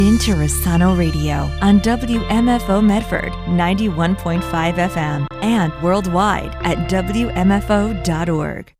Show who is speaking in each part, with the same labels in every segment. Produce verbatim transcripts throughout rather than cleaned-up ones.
Speaker 1: Into Rossano Radio on W M F O Medford ninety-one point five F M and worldwide at W M F O dot org.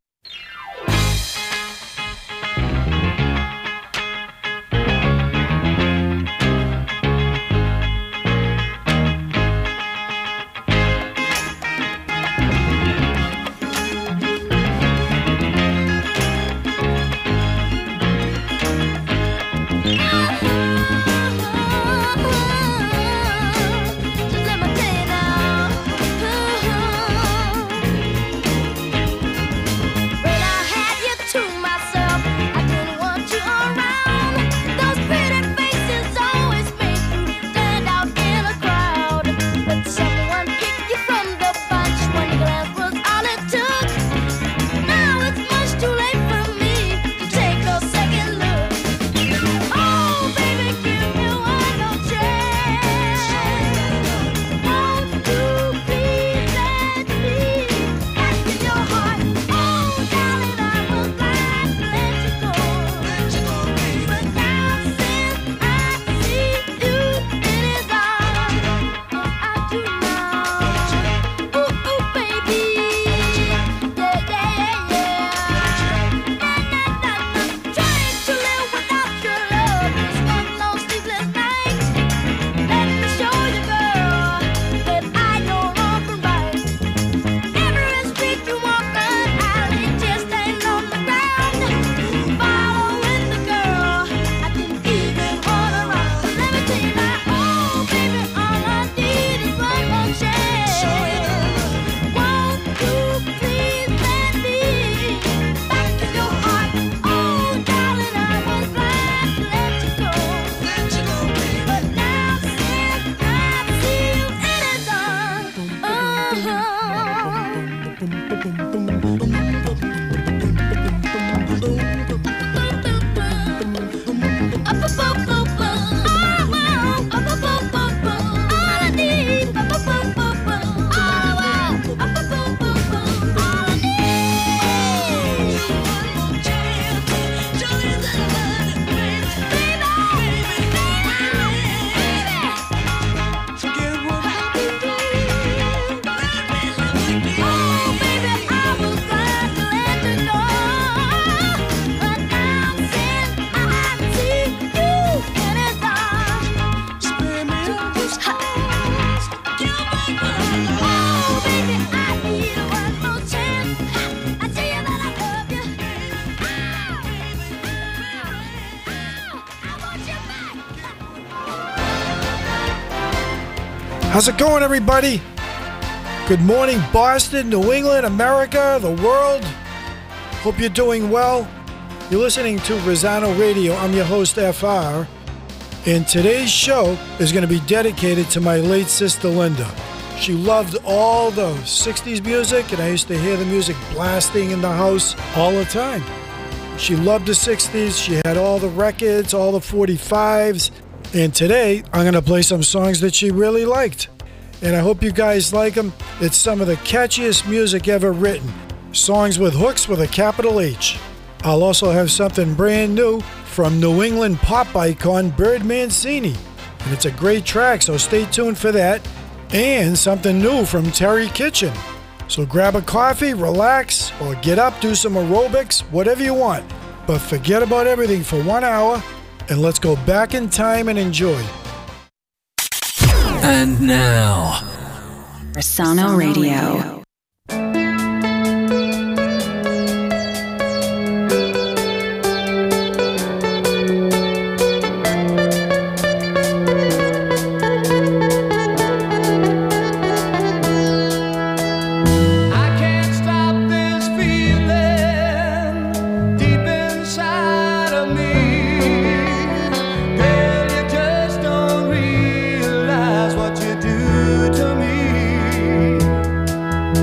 Speaker 2: How's it going, everybody? Good morning, Boston, New England, America, the world. Hope you're doing well. You're listening to Rossano Radio. I'm your host, F R. And today's show is going to be dedicated to my late sister, Linda. She loved all the sixties music, and I used to hear the music blasting in the house all the time. She loved the sixties. She had all the records, all the forty-fives. And today, I'm going to play some songs that she really liked. And I hope you guys like them. It's some of the catchiest music ever written. Songs with hooks with a capital H. I'll also have something brand new from New England pop icon Bird Mancini. And it's a great track, so stay tuned for that. And something new from Terry Kitchen. So grab a coffee, relax, or get up, do some aerobics, whatever you want. But forget about everything for one hour. And let's go back in time and enjoy.
Speaker 3: And now,
Speaker 1: Rossano Radio.
Speaker 4: What you do to me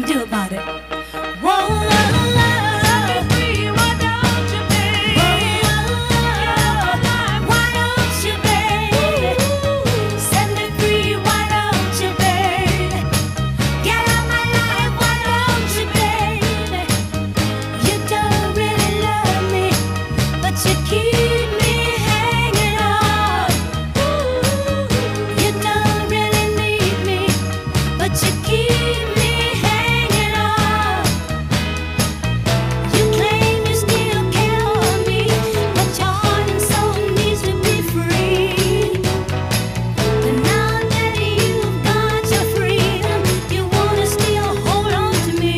Speaker 3: can do about it? Whoa, set me free, why don't you, baby? Why don't you, baby? Set me free, why don't you, baby? Get out my life, why don't you, baby? You don't really love me, but you keep me hanging on. You don't really need me, but you keep me hanging on. You claim you still care for me, but your heart and soul needs to be free. But now that you've got your freedom, you wanna still hold on to me.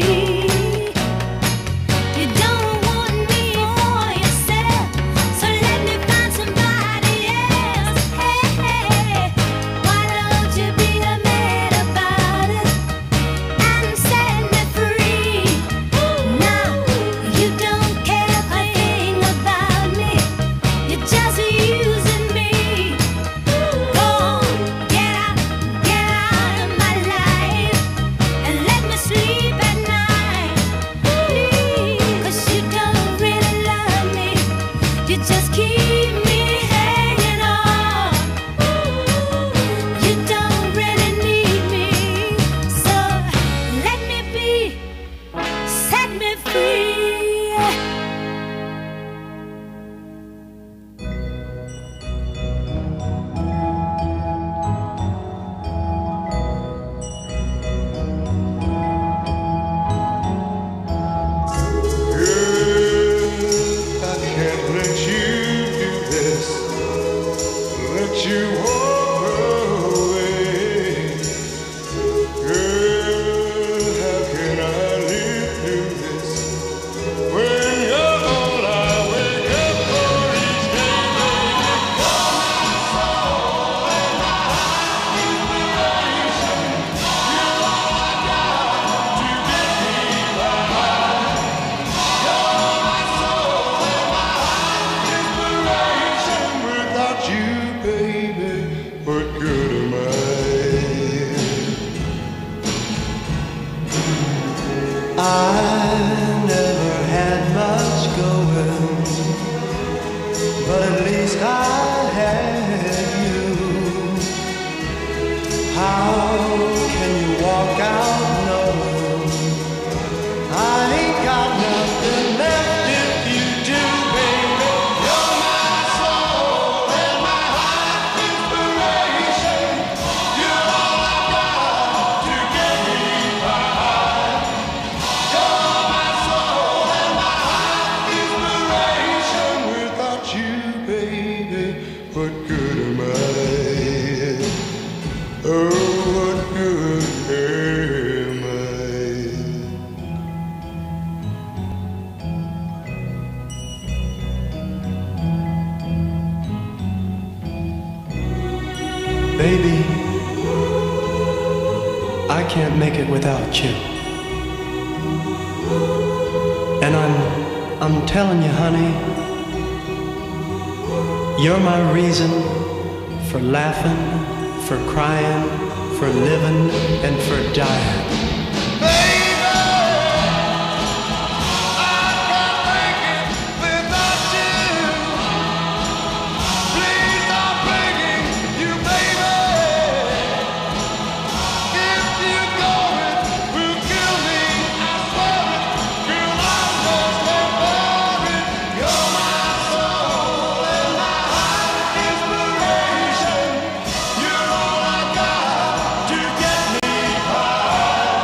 Speaker 3: You don't want me for yourself, so let me find somebody else. Hey, hey, why don't you be a man about it and set me free? Now you don't care a thing about me, you're just using me. Go on, get out, get out of my life and let me sleep at night. Please, 'cause you don't really love me, you just keep me hanging on. You don't really need me, so let me be, set me free.
Speaker 4: I can't let you do this, let you walk away. Girl, how can I live through this when you're all I wake up for each day, baby? You're my soul and my inspiration. You're all I got to get me by. You're my soul and my inspiration. Without you, baby, what good am I?
Speaker 5: I never had much going, but at least I had you. How can you walk out knowing I ain't got nothing left if you do, baby?
Speaker 4: You're my soul and my heart inspiration. You're all I got to get me by. You're my soul and my heart inspiration. Without you, baby, what good am I? Oh, what good am I?
Speaker 5: Baby, I can't make it without you. And I'm I'm telling you, honey, you're my reason for laughing, for crying, for living, and for dying.
Speaker 4: You're all I got to get me by.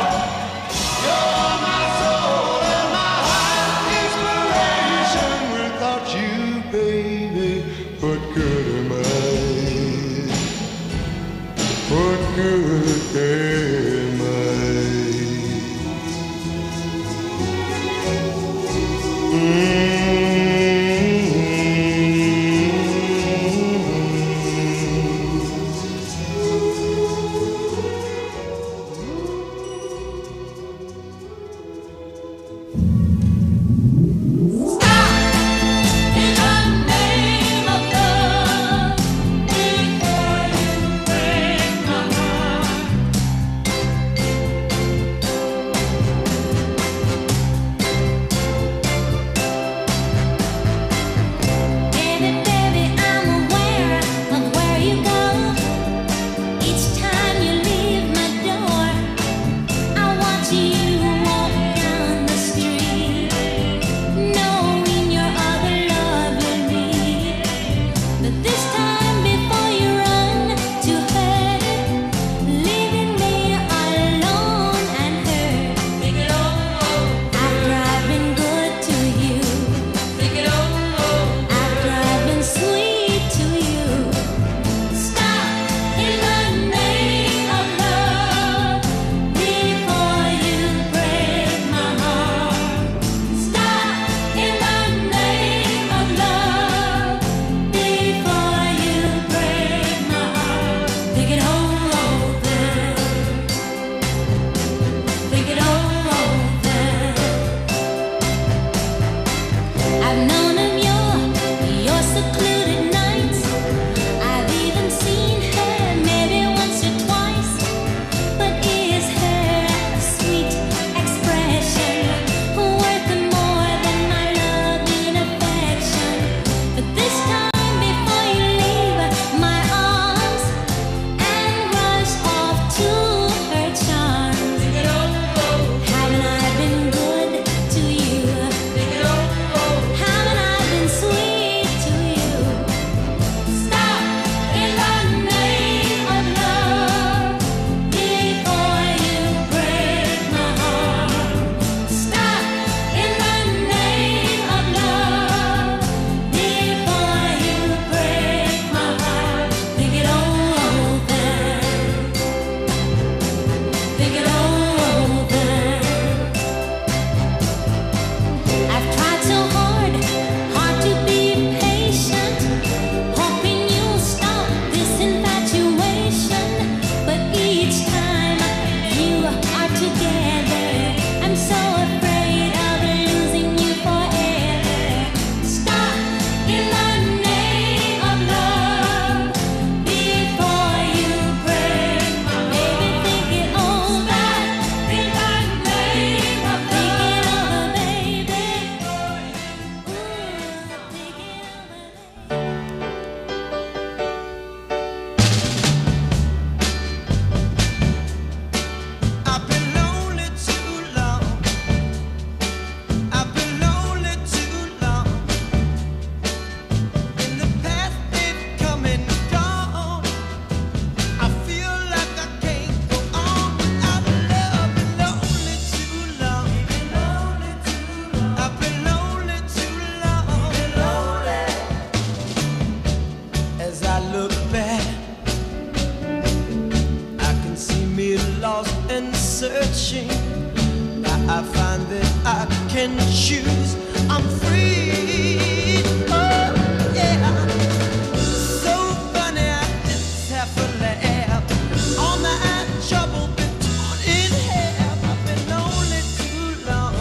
Speaker 5: I can choose. I'm free. Oh, yeah. So funny, I just have to laugh. All my trouble been torn in half. I've been lonely too long.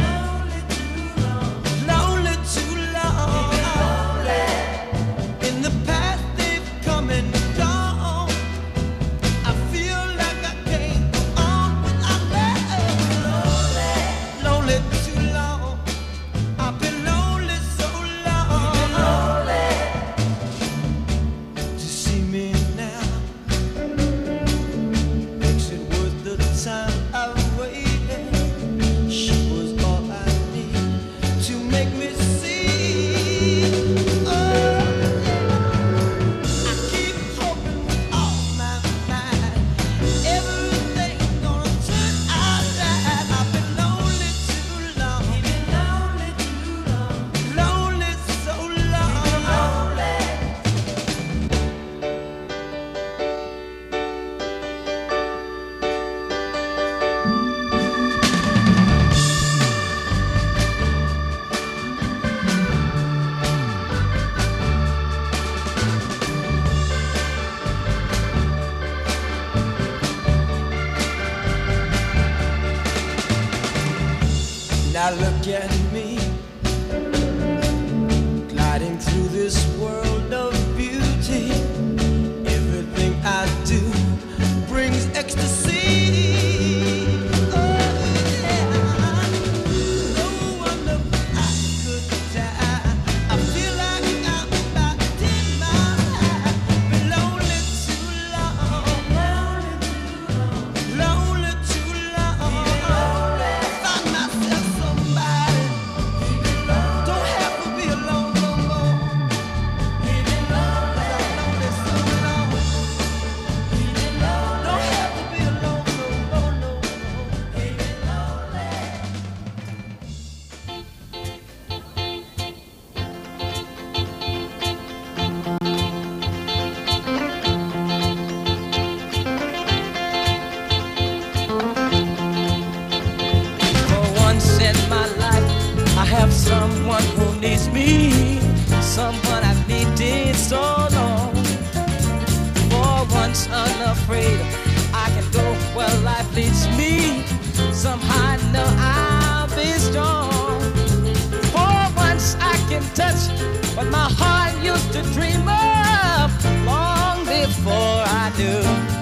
Speaker 5: Lonely too long. In the past, they've come and gone. I feel like I can't go on without love. Lonely too long. I've been lonely so long. To see me now makes it worth the time I waited. She was all I need to make me see. Oh, I keep hoping with all my mind everything's gonna turn out right. I've been lonely too long. Lonely so long. Now look at me, gliding through this world of beauty. Everything I do brings ecstasy. Oh, yeah. No wonder I could die. I feel like I'm about ten miles high. Been lonely too long. Lonely too long. Find myself somebody. Don't have to be alone no more. 'Cause I'm lonely so long. Don't have to be alone no more, no more.
Speaker 6: For once in my life, I have someone who needs me, someone I've needed so long. For once unafraid, I can go where life leads me. Somehow I know I'll be strong. For once I can touch what my heart used to dream of long before I do.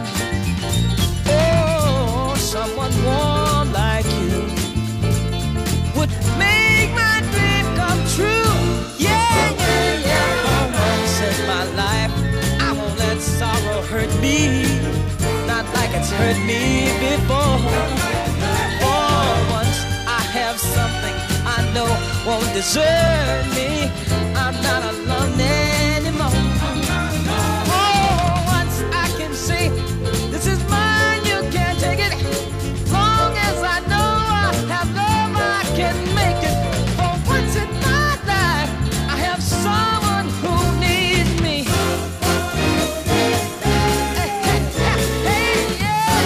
Speaker 6: Oh, someone warm like you would make my dream come true. Yeah, yeah, yeah. For once in my life, I won't let sorrow hurt me, not like it's hurt me before. For once I have something I know won't desert me. I'm not alone anymore. For once I can say, this is mine, you can't take it. Long as I know I have love, I can make it. For once in my life, I have someone who needs me. Hey, hey, hey, yeah.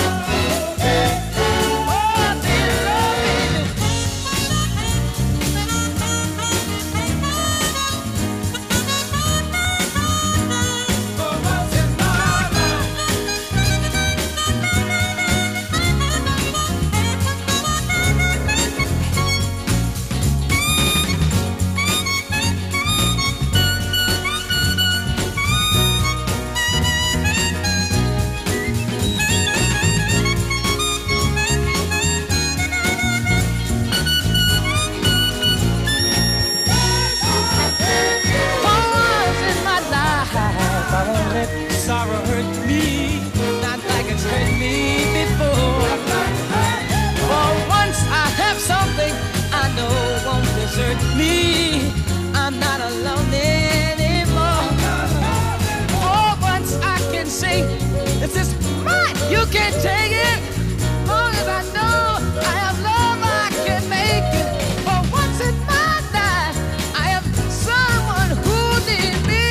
Speaker 6: Oh, they love me. For once in my life. For once in my life, I won't let sorrow hurt me, not like it's hurt me before. For once I have something I know won't desert me. I'm not alone anymore. For once I can say, this is mine, you can't take it. Long as I know I have love, I can make it. For once in my life, I have someone who needs me.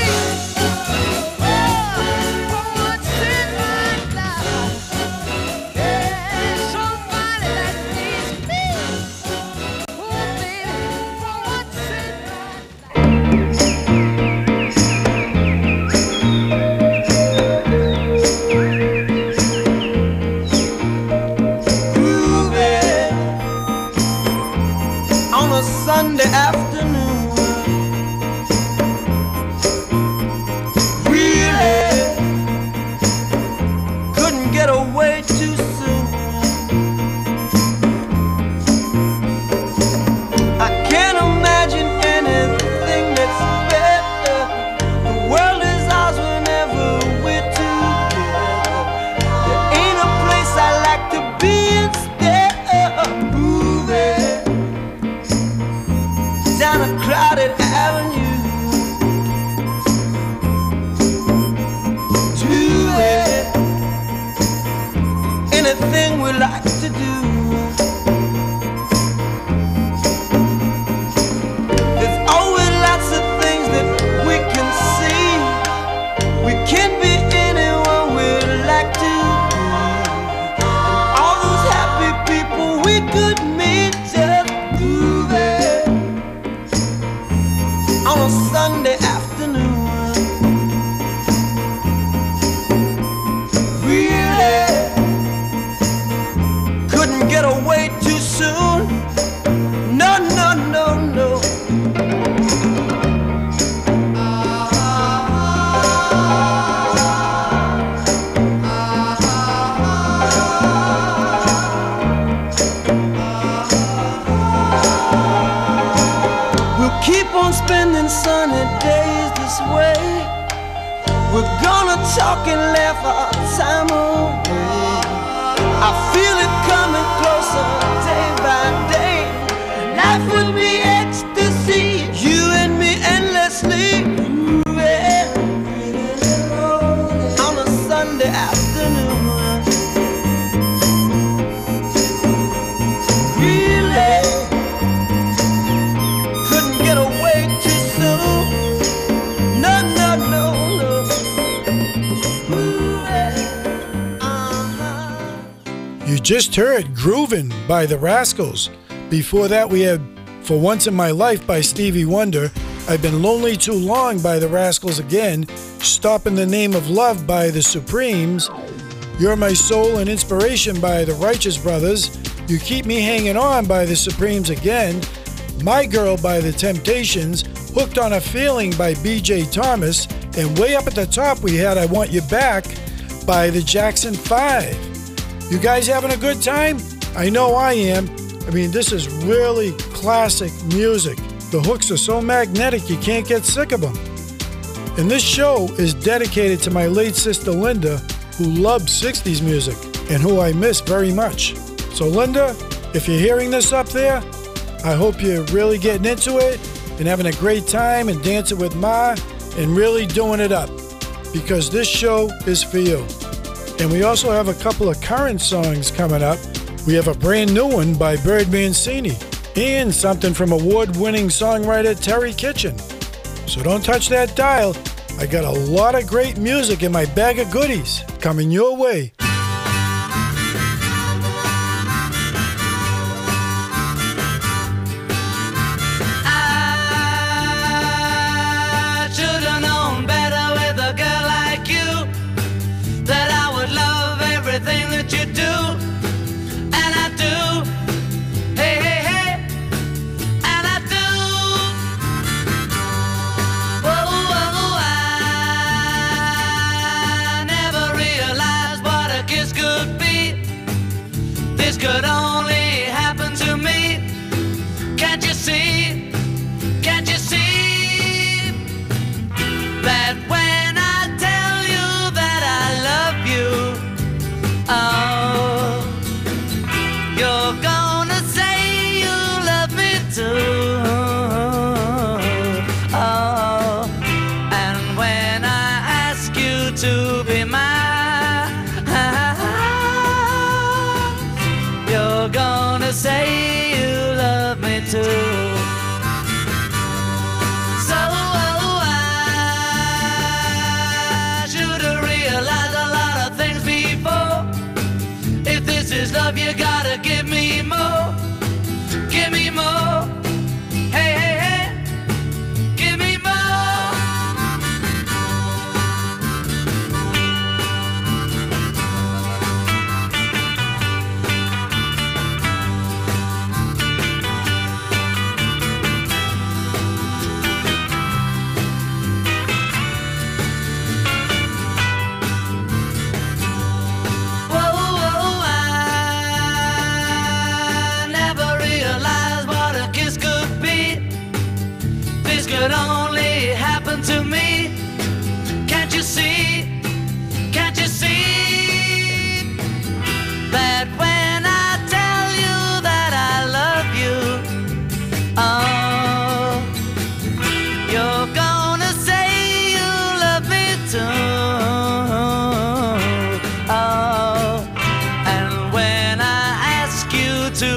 Speaker 6: Oh, for once in my life, yeah, somebody that needs me.
Speaker 5: Sunday afternoon. Really couldn't get away too soon. I can't imagine anything that's better. The world is ours whenever we're together. There ain't a place I like to be instead of moving down a crowded avenue to it. Anything we like to do. There's always lots of things that we can see. We can be anyone we'd like to be. And all those happy people we could meet just moving on a Sunday afternoon. Really couldn't get away too soon. No, no, no, no. We'll keep on spending sunny days this way. We're gonna talk and laugh our time away. I feel it coming closer day by day. Life would be ecstasy, you and me endlessly moving on a Sunday afternoon. Really couldn't get away too soon. No, no, no, no. Moving, uh-huh.
Speaker 2: You just heard Groovin' by the Rascals. Before that, we had For Once in My Life by Stevie Wonder, I've Been Lonely Too Long by the Rascals again, Stop in the Name of Love by the Supremes, You're My Soul and Inspiration by the Righteous Brothers, You Keep Me Hanging On by the Supremes again, My Girl by the Temptations, Hooked on a Feeling by B J Thomas, and way up at the top we had I Want You Back by the Jackson Five. You guys having a good time? I know I am. I mean, this is really classic music. The hooks are so magnetic you can't get sick of them. And this show is dedicated to my late sister Linda, who loved sixties music and who I miss very much. So Linda, if you're hearing this up there, I hope you're really getting into it and having a great time and dancing with Ma and really doing it up, because this show is for you. And we also have a couple of current songs coming up. We have a brand new one by Bird Mancini and something from award-winning songwriter Terry Kitchen. So don't touch that dial. I got a lot of great music in my bag of goodies coming your way.
Speaker 6: I should have known better with a girl like you, that I would love everything that you do. And I do. Hey, hey, hey. And I do. Whoa, whoa, I never realized what a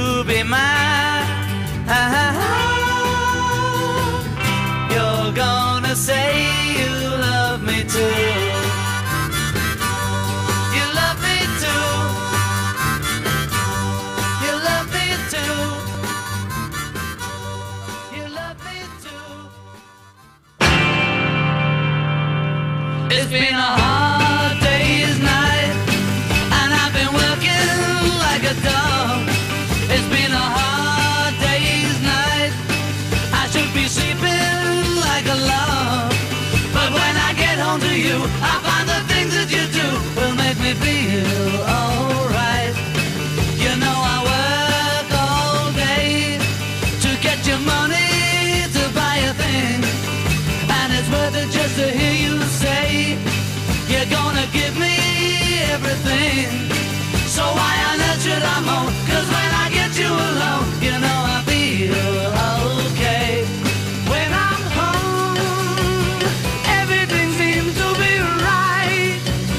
Speaker 6: to be mine. You're gonna say you love me too. You love me too. You love me too. You love me too. It's been a hard day's night, and I've been working like a dog. It's been a hard day's night. I should be sleeping like a log. But when I get home to you, I find the things that you do will make me feel alright. You know I work all day to get your money to buy a thing, and it's worth it just to hear you say you're gonna give me everything. So why on earth should I moan? 'Cause when I get you alone, you know I feel okay. When I'm home, everything seems to be right.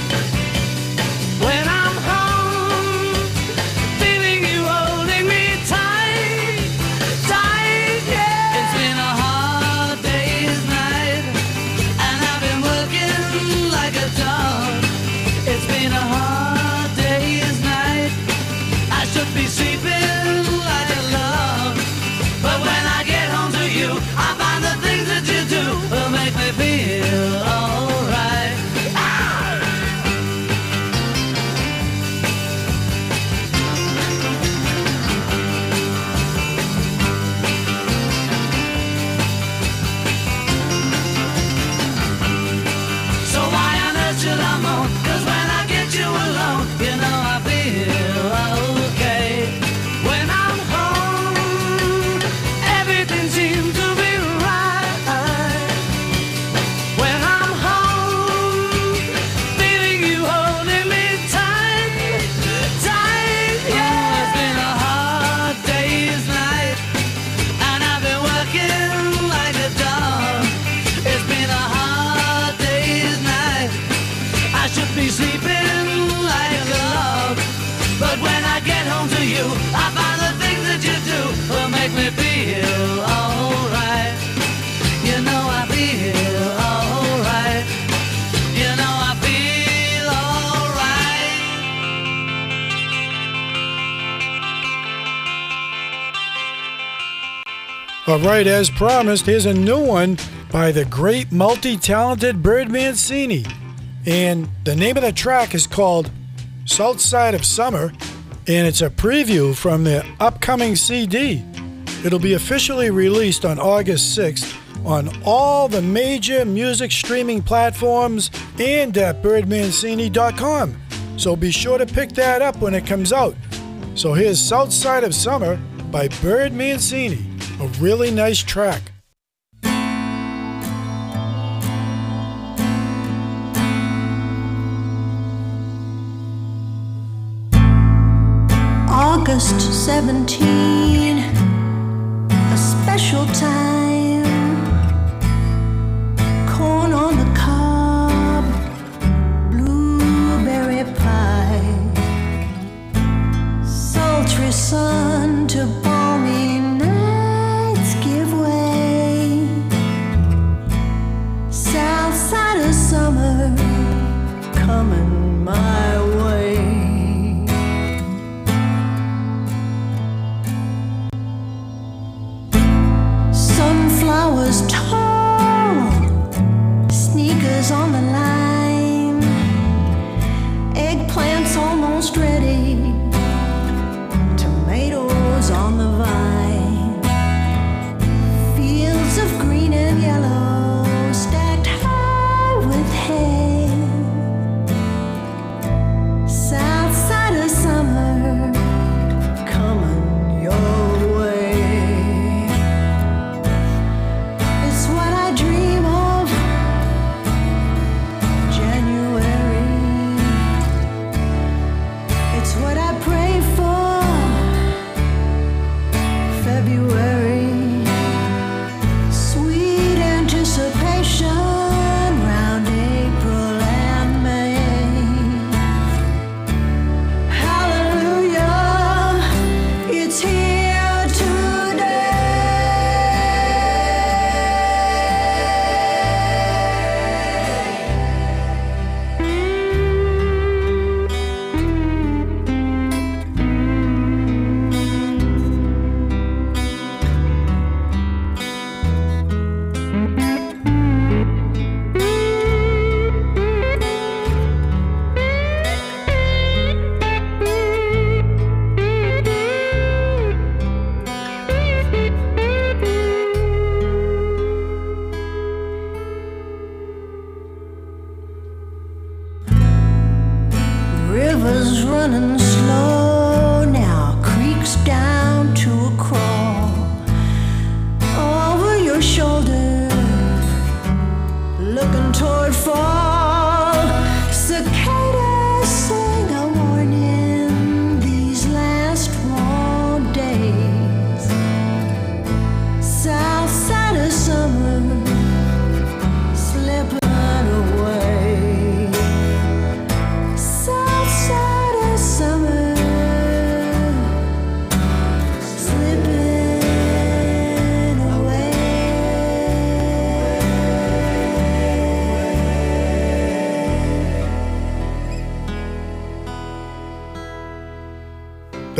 Speaker 6: When I'm home, feeling you holding me tight, tight, yeah. It's been a hard day's night, and I've been working like a dog. It's been a hard day's night. I should be sleeping like a log. But when I get home to you, I find the things that you do will make me feel alright. So why on earth should I moan? 'Cause when I get you alone, you know I feel okay. When I'm home, everything seems to be right. When I'm home, feeling you holding me tight, tight, yeah. It's been a hard day's night, and I've been working like a dog. It's been a hard day's night. I should be sleeping like a log. But when I get home to you, I find the things that you do will make me feel alright. You know I feel alright. You know I feel alright.
Speaker 2: All right, as promised, here's a new one by the great multi-talented Bird Mancini. And the name of the track is called South Side of Summer, and it's a preview from their upcoming C D. It'll be officially released on August sixth on all the major music streaming platforms and at bird mancini dot com. So be sure to pick that up when it comes out. So here's South Side of Summer by Bird Mancini, a really nice track.
Speaker 7: August seventeenth, a special time. Corn on the cob, blueberry pie, sultry sun to balmy nights give way. South side of summer coming my way. Sunflowers tall, sneakers on the line, eggplants almost ready, tomatoes on the vine, fields of green and yellow stacked high with hay. South side of summer coming your way. It's what I dream of, January. It's what I pray for, February. Sweet anticipation round April and May. Hallelujah, it's here.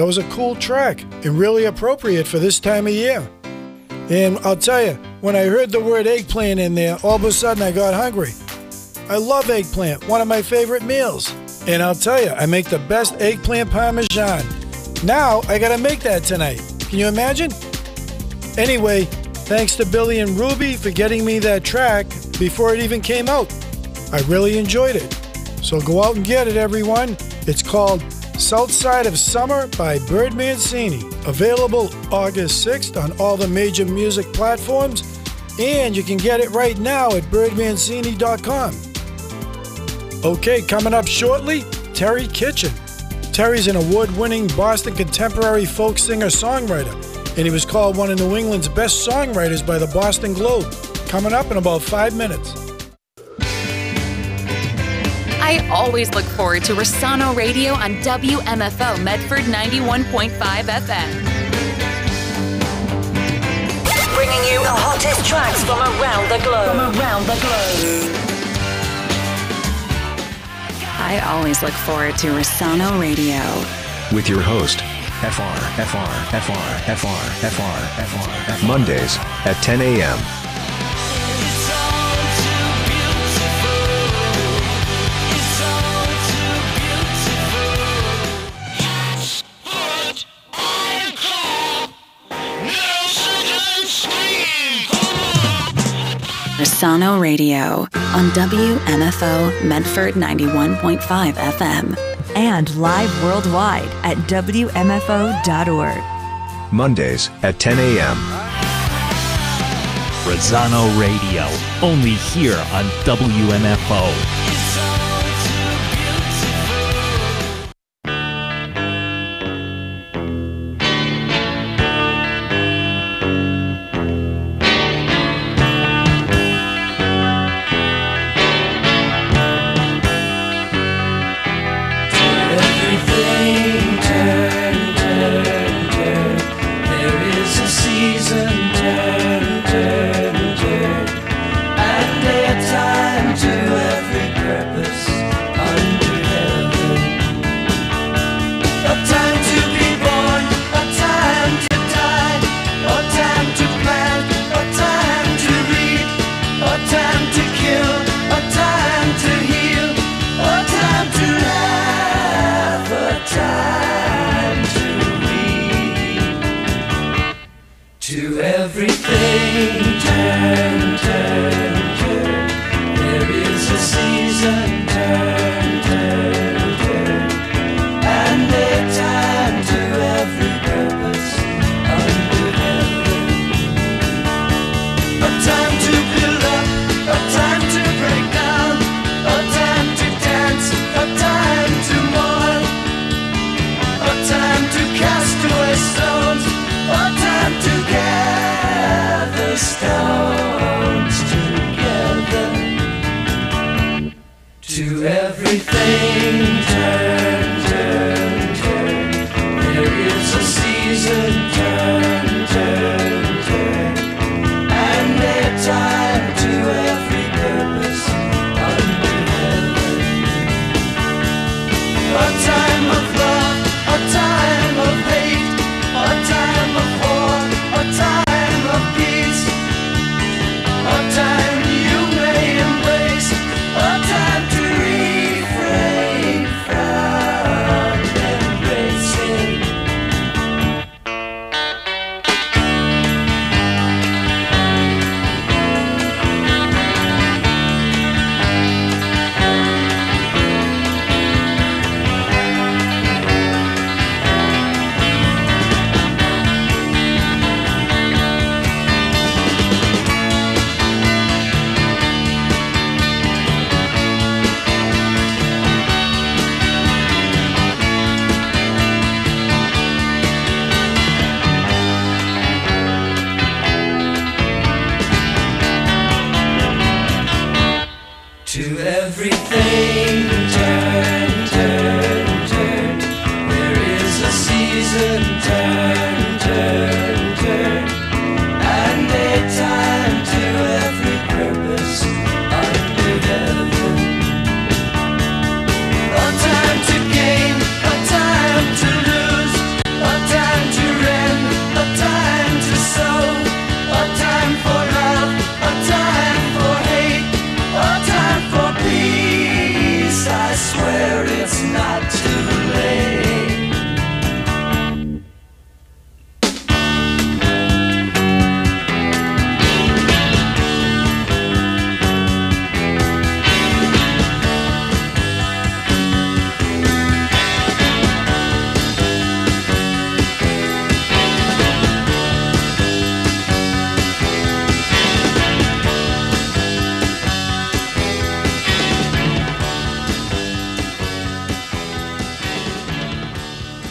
Speaker 2: That was a cool track and really appropriate for this time of year. And I'll tell you, when I heard the word eggplant in there, all of a sudden I got hungry. I love eggplant, one of my favorite meals. And I'll tell you, I make the best eggplant parmesan. Now I gotta make that tonight. Can you imagine? Anyway, thanks to Billy and Ruby for getting me that track before it even came out. I really enjoyed it. So go out and get it, everyone. It's called South Side of Summer by Bird Mancini. Available August sixth on all the major music platforms. And you can get it right now at bird mancini dot com. Okay, coming up shortly, Terry Kitchen. Terry's an award-winning Boston contemporary folk singer-songwriter, and he was called one of New England's best songwriters by the Boston Globe. Coming up in about five minutes.
Speaker 8: I always look forward to Rossano Radio on W M F O Medford ninety-one point five F M.
Speaker 9: Bringing you the hottest tracks from around the globe. From around the globe.
Speaker 8: I always look forward to Rossano Radio.
Speaker 10: With your host, F R, F R, F R, F R, F R, F R, F R. Mondays at ten a.m.
Speaker 8: Rossano Radio on W M F O Medford ninety-one point five F M.
Speaker 1: And live worldwide at W M F O dot org.
Speaker 10: Mondays at ten a.m.
Speaker 11: Rossano Radio, only here on W M F O.
Speaker 5: Stop.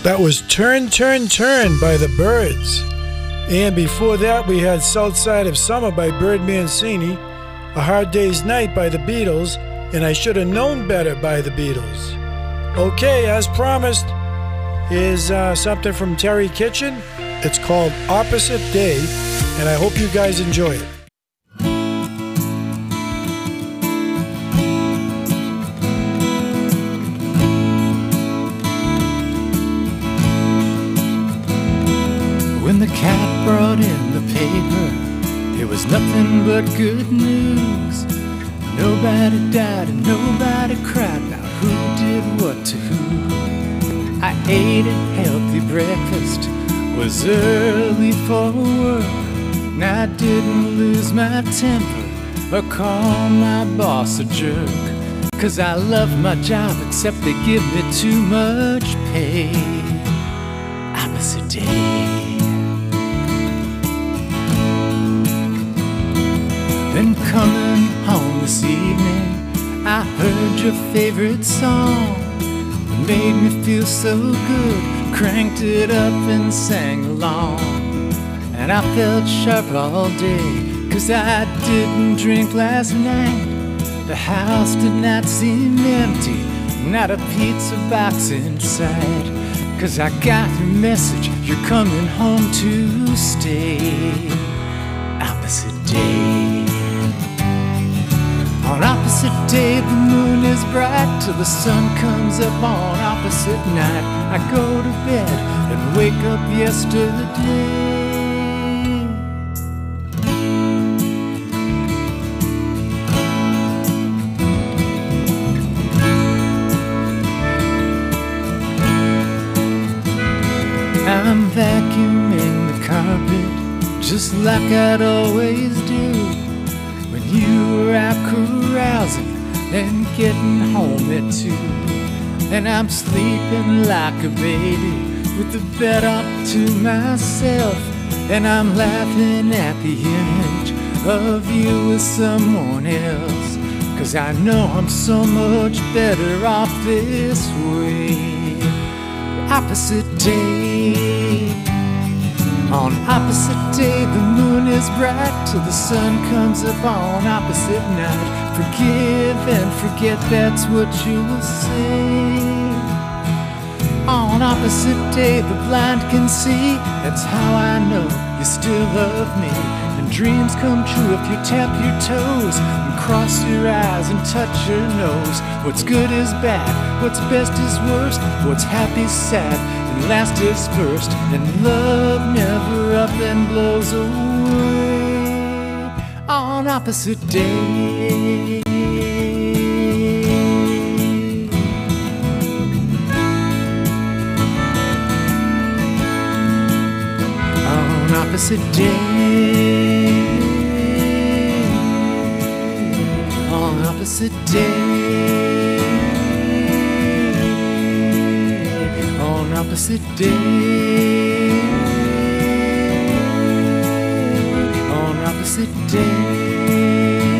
Speaker 2: That was Turn, Turn, Turn by the Byrds. And before that, we had South Side of Summer by Bird Mancini, A Hard Day's Night by the Beatles, and I Should Have Known Better by the Beatles. Okay, as promised, here's uh, something from Terry Kitchen. It's called Opposite Day, and I hope you guys enjoy it.
Speaker 12: When the cat brought in the paper, it was nothing but good news. Nobody died and nobody cried about who did what to who. I ate a healthy breakfast, was early for work, and I didn't lose my temper or call my boss a jerk. Cause I love my job except they give me too much pay. Opposite day. Then coming home this evening, I heard your favorite song. It made me feel so good, cranked it up and sang along. And I felt sharp all day, cause I didn't drink last night. The house did not seem empty, not a pizza box in sight. Cause I got your message, you're coming home to stay. Opposite day. On opposite day, the moon is bright till the sun comes up on opposite night. I go to bed and wake up yesterday. I'm vacuuming the carpet just like I'd always do. You were out carousing and getting home at two. And I'm sleeping like a baby with the bed up to myself. And I'm laughing at the image of you with someone else. Cause I know I'm so much better off this way. Opposite day. On opposite day, the moon is bright till the sun comes up on opposite night. Forgive and forget, that's what you will say. On opposite day, the blind can see. That's how I know you still love me. And dreams come true if you tap your toes and cross your eyes and touch your nose. What's good is bad, what's best is worst, what's happy's sad, and last is first, and love never up and blows away. On opposite day. On opposite day. On opposite day. On opposite day. On opposite day.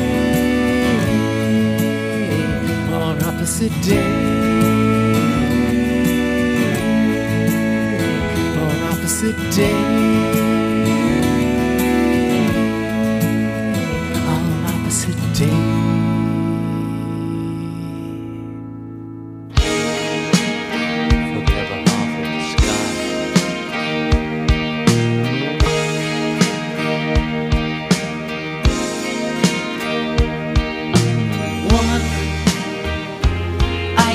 Speaker 12: On opposite day. On opposite day. On opposite day.
Speaker 13: I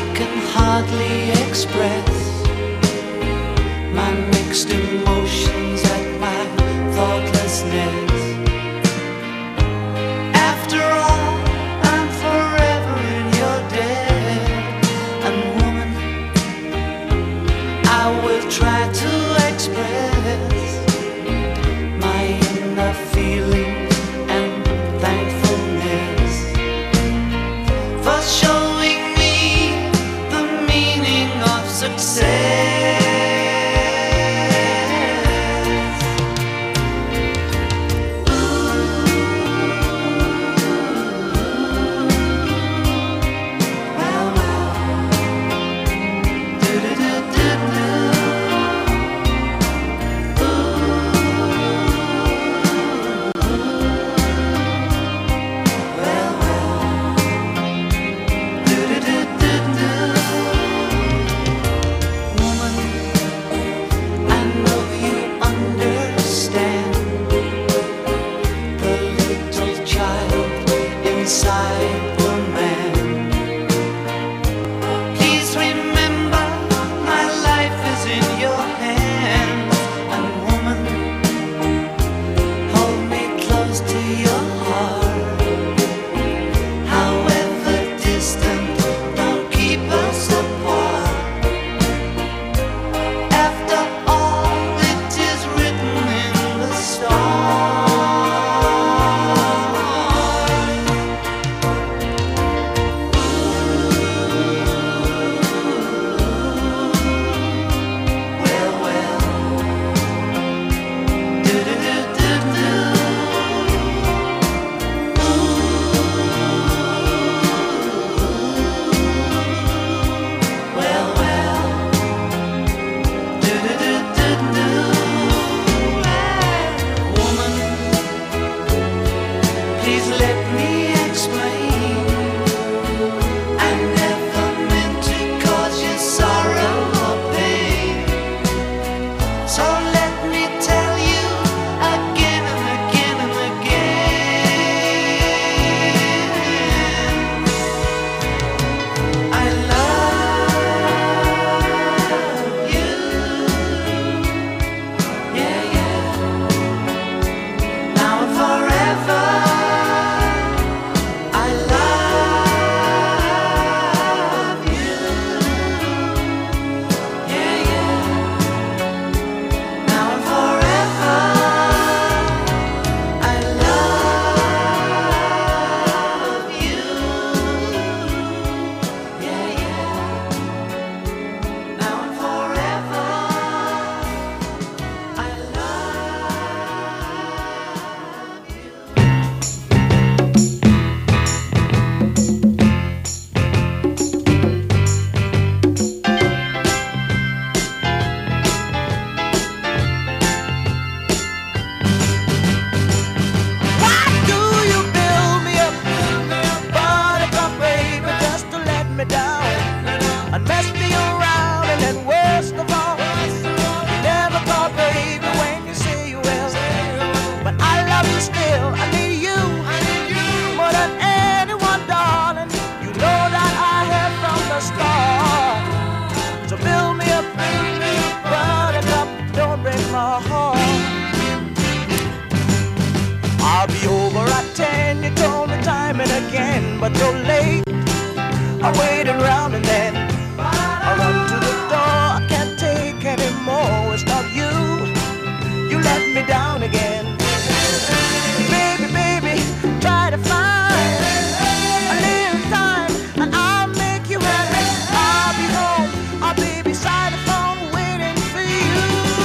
Speaker 5: but you're late. I waited around and then I run to the door. I can't take anymore. It's not you. You let me down again. Baby, baby, try to find a little time and I'll make you happy. I'll be home. I'll be beside the phone waiting for you.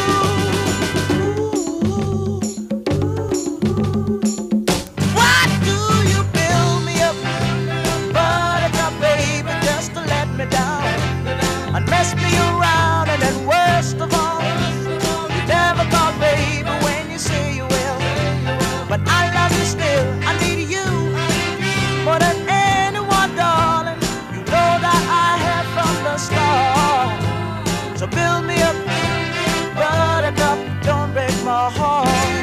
Speaker 5: Why do you build me up, buttercup baby, just to let me down and mess me around? And then worst of all, you never call baby when you say you will. But I love you still, I need you more than anyone, darling. You know that I have from the start. So build me up, buttercup, don't break my heart.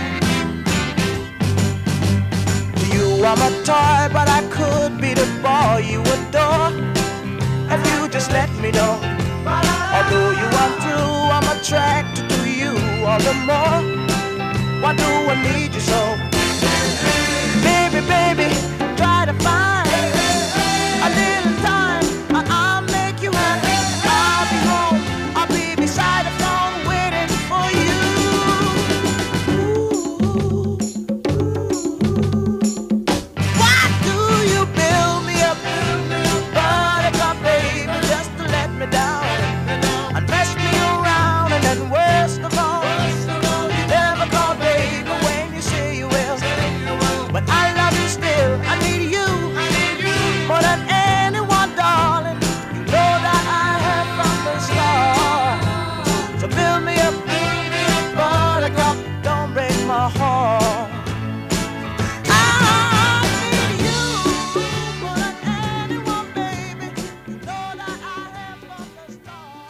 Speaker 5: You are my toy, but I could be the boy you adore if you just let me know. Although you are true, I'm attracted to you all the more. Why do I need you so? Baby, baby, try to find a little time and I'll make you happy. I'll be home, I'll be beside the phone waiting for you. Why do you build me up, buttercup baby, just to let me down and mess me around? And then worst of all, you never call baby when you say you will. But I love you still, I need you more than anyone, darling. You know that I have from the start. So build me up, buttercup, don't break my heart. I need you more than anyone, baby. You know that I have from the start.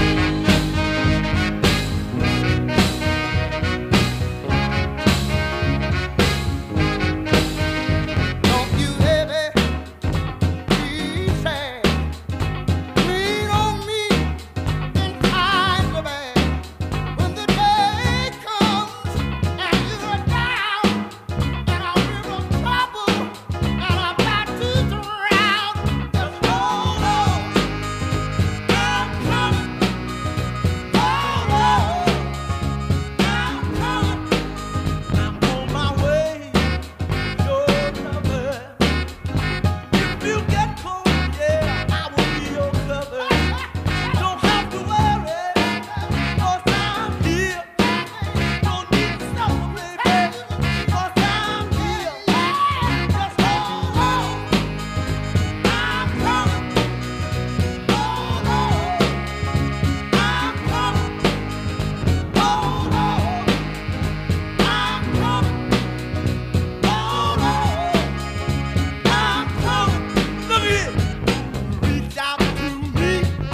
Speaker 5: Don't you ever be sad. Lean on me in times of bad. When the day comes and you're down and I'm in trouble and I'm about to drown, just hold on. I'm coming. Hold on. I'm coming. I'm on my way. Your cover. If you get cold, yeah, I will be your cover. Don't have to worry, 'cause I'm here. Don't need to suffer, baby, 'cause I'm here. Just hold on. I'm coming. Hold on. I'm coming. Hold on. I'm coming. Hold on. I'm coming. Look at it. Reach out to me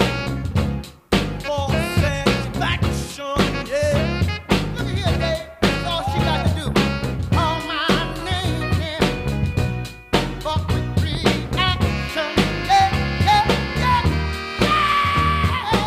Speaker 5: for satisfaction, yeah. Look at here, babe. That's all she got to do. Call my name, yeah. For quick reaction, yeah, yeah, yeah, yeah.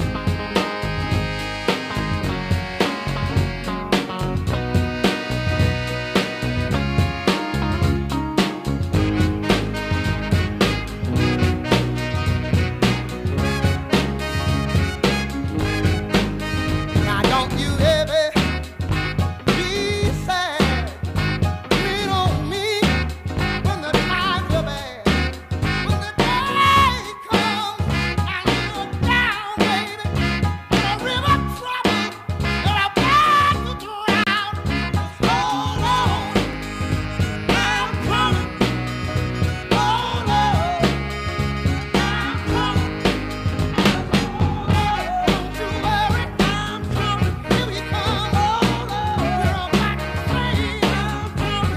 Speaker 5: Now don't you ever be sad. Lean on me when the times are bad. When the day comes and you're down, baby, in a river of trouble and I'm about to drown. Just hold on. I'm coming. Hold on. I'm coming. Don't you worry, I'm coming. Here we come. Hold on. We're about to say I'm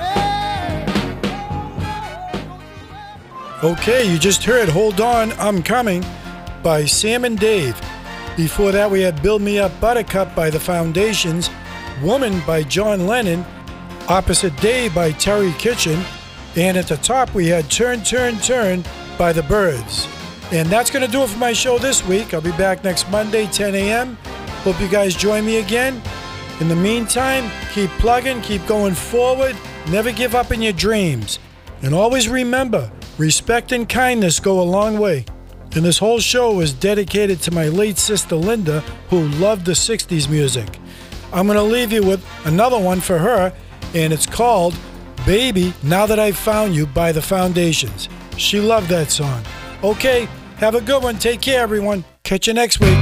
Speaker 5: coming.
Speaker 2: Okay, you just heard Hold On, I'm Coming by Sam and Dave. Before that, we had Build Me Up Buttercup by The Foundations, Woman by John Lennon, Opposite Day by Terry Kitchen, and at the top we had Turn, Turn, Turn by The Byrds. And that's going to do it for my show this week. I'll be back next Monday, ten a.m. Hope you guys join me again. In the meantime, keep plugging, keep going forward, never give up in your dreams. And always remember, Respect and kindness go a long way. And this whole show is dedicated to my late sister Linda, who loved the sixties music. I'm going to leave you with another one for her, and it's called Baby, Now That I've Found You by The Foundations. She loved that song. Okay, have a good one. Take care, everyone. Catch you next week.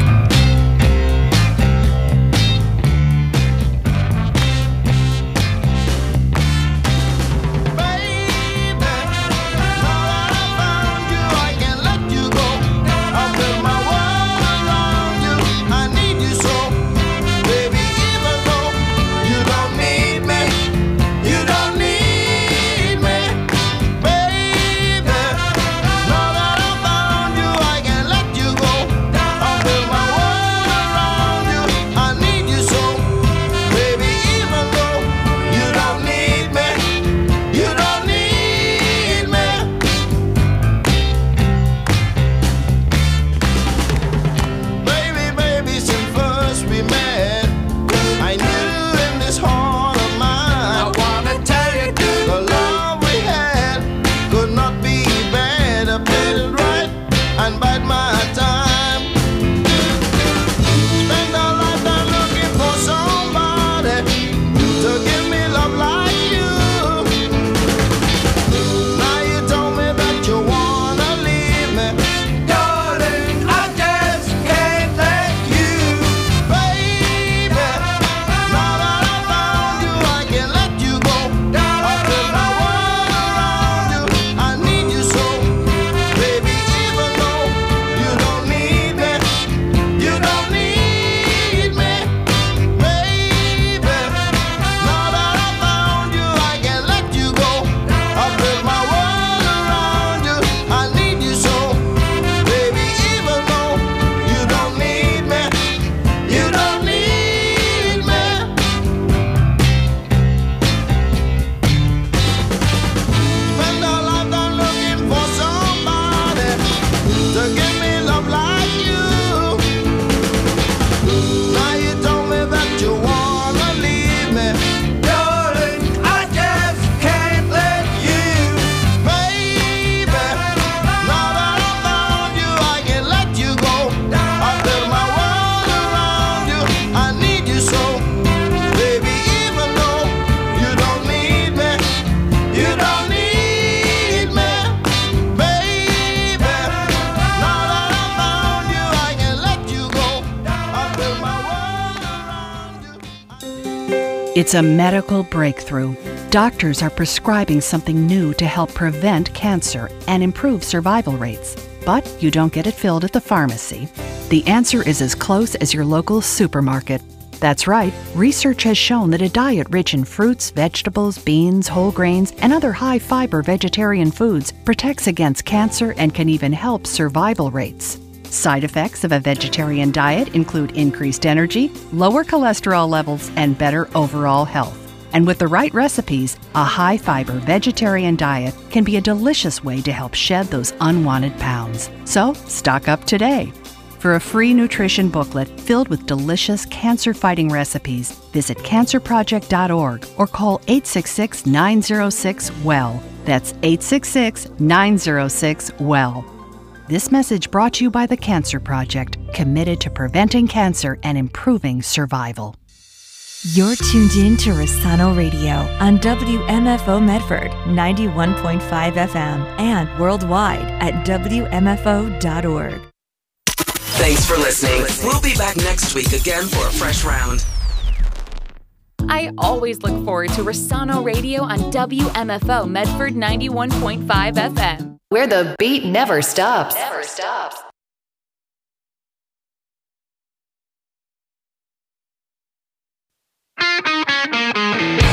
Speaker 13: It's a medical breakthrough. Doctors are prescribing something new to help prevent cancer and improve survival rates. But you don't get it filled at the pharmacy. The answer is as close as your local supermarket. That's right, research has shown that a diet rich in fruits, vegetables, beans, whole grains, and other high-fiber vegetarian foods protects against cancer and can even help survival rates. Side effects of a vegetarian diet include increased energy, lower cholesterol levels, and better overall health. And with the right recipes, a high-fiber vegetarian diet can be a delicious way to help shed those unwanted pounds. So, stock up today. For a free nutrition booklet filled with delicious cancer-fighting recipes, visit cancer project dot org or call eight six six, nine zero six, W E L L. That's eight six six, nine zero six, W E L L. This message brought to you by the Cancer Project, committed to preventing cancer and improving survival.
Speaker 1: You're tuned in to Rossano Radio on W M F O Medford ninety-one point five F M and worldwide at W M F O dot org.
Speaker 14: Thanks for listening. We'll be back next week again for a fresh round.
Speaker 8: I always look forward to Rossano Radio on W M F O Medford ninety-one point five F M.
Speaker 15: Where the beat never stops.
Speaker 8: Never stops.
Speaker 3: Thank you.